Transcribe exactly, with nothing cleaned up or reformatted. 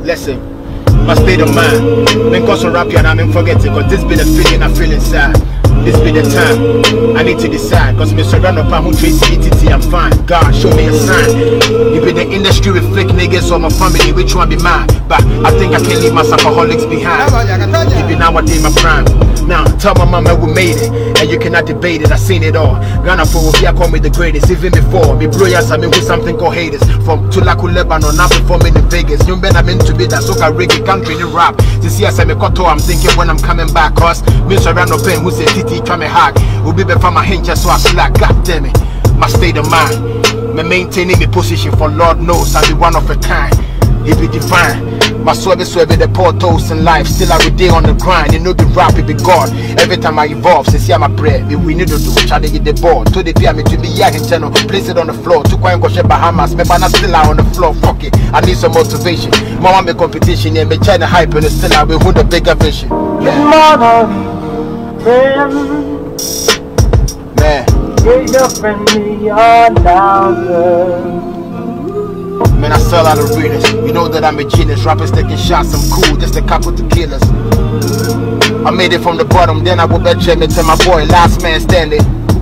Listen, my state of mind. Been cause rap and I'm forget it, cause this be the feeling I feel inside. This be the time I need to decide, cause me surround up I'm trace E T T, I'm fine. God show me a sign. You be the industry with fake niggas or my family, which one be mine? But I think I can leave my alcoholics behind. You be nowadays my prime. Now tell my mama we made it, and you cannot debate it. I seen it all. Ghana for Obia call me the greatest, even before me brilliance. I mean with something called haters. From Tulaku Lebanon, now performing in Vegas. You better meant to be that soca reggae country in rap. To see us I'm I'm thinking when I'm coming back, cause me surround up pen who say Titi try me hard. Will be before my hinge so I slack. God damn it, my state of mind. Me maintaining my position for Lord knows I be one of a kind. It be divine. My swerve swerve the portals in life. Still I be day on the grind. You know the rap it be God. Every time I evolve, since I'm a prayer, we need to do. Try to get the ball. To the P M to be yeah channel. Place it on the floor. To go and go share Bahamas. Me but still out on the floor. Fuck it. I need some motivation. Mama me competition and me trying to hype and still I will hold the bigger vision. Yeah. Man. Get your friendly on down. Man, I sell out arenas. You know that I'm a genius. Rappers taking shots, I'm cool. Just a couple tequilas. I made it from the bottom, then I will bet Jimmy to my boy, last man standing.